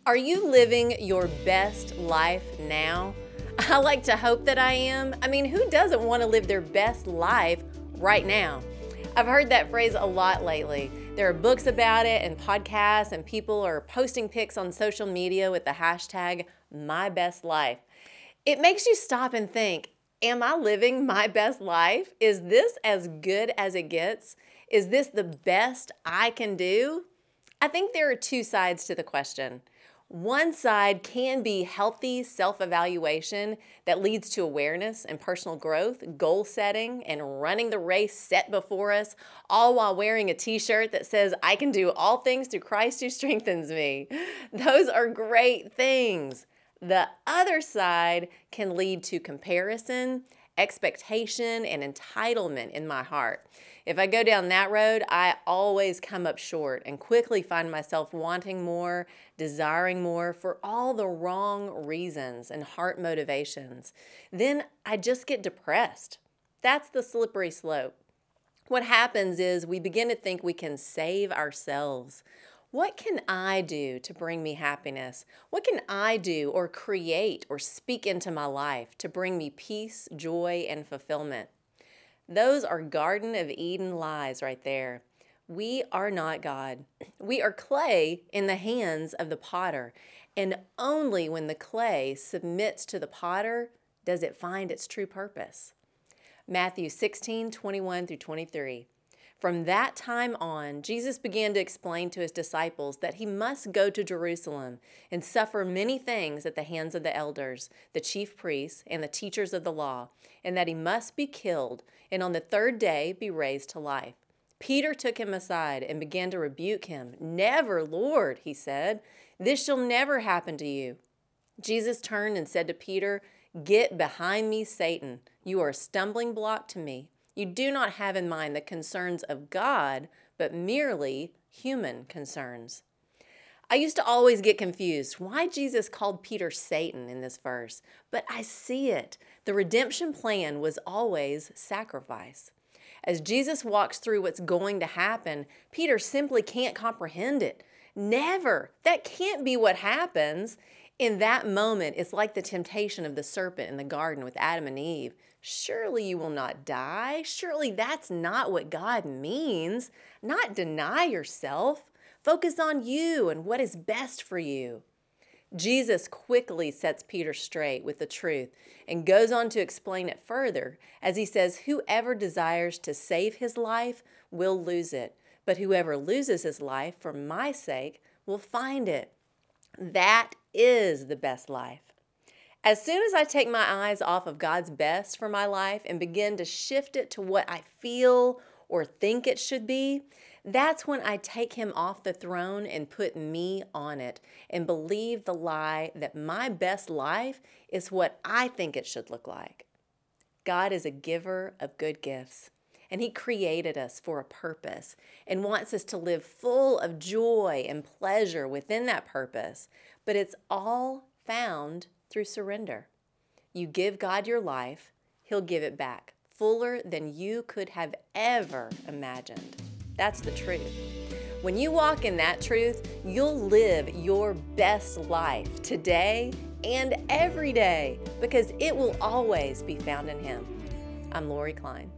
Are you living your best life now? I like to hope that I am. I mean, who doesn't want to live their best life right now? I've heard that phrase a lot lately. There are books about it and podcasts, and people are posting pics on social media with the hashtag #MyBestLife. It makes you stop and think, am I living my best life? Is this as good as it gets? Is this the best I can do? I think there are two sides to the question. One side can be healthy self-evaluation that leads to awareness and personal growth, goal setting, and running the race set before us, all while wearing a t-shirt that says, "I can do all things through Christ who strengthens me." Those are great things. The other side can lead to comparison, expectation, and entitlement in my heart. If I go down that road, I always come up short and quickly find myself wanting more, desiring more for all the wrong reasons and heart motivations. Then I just get depressed. That's the slippery slope. What happens is we begin to think we can save ourselves. What can I do to bring me happiness? What can I do or create or speak into my life to bring me peace, joy, and fulfillment? Those are Garden of Eden lies right there. We are not God. We are clay in the hands of the potter, and only when the clay submits to the potter does it find its true purpose. Matthew 16:21-23. From that time on, Jesus began to explain to his disciples that he must go to Jerusalem and suffer many things at the hands of the elders, the chief priests, and the teachers of the law, and that he must be killed and on the third day be raised to life. Peter took him aside and began to rebuke him. "Never, Lord," he said, "this shall never happen to you." Jesus turned and said to Peter, "Get behind me, Satan. You are a stumbling block to me. You do not have in mind the concerns of God, but merely human concerns." I used to always get confused why Jesus called Peter Satan in this verse, but I see it. The redemption plan was always sacrifice. As Jesus walks through what's going to happen, Peter simply can't comprehend it. Never. That can't be what happens. In that moment, it's like the temptation of the serpent in the garden with Adam and Eve. Surely you will not die. Surely that's not what God means. Not deny yourself. Focus on you and what is best for you. Jesus quickly sets Peter straight with the truth and goes on to explain it further as he says, "Whoever desires to save his life will lose it, but whoever loses his life for my sake will find it." That is the best life. As soon as I take my eyes off of God's best for my life and begin to shift it to what I feel or think it should be, that's when I take him off the throne and put me on it and believe the lie that my best life is what I think it should look like. God is a giver of good gifts, and he created us for a purpose and wants us to live full of joy and pleasure within that purpose, but it's all found through surrender. You give God your life, he'll give it back, fuller than you could have ever imagined. That's the truth. When you walk in that truth, you'll live your best life today and every day because it will always be found in him. I'm Lori Klein.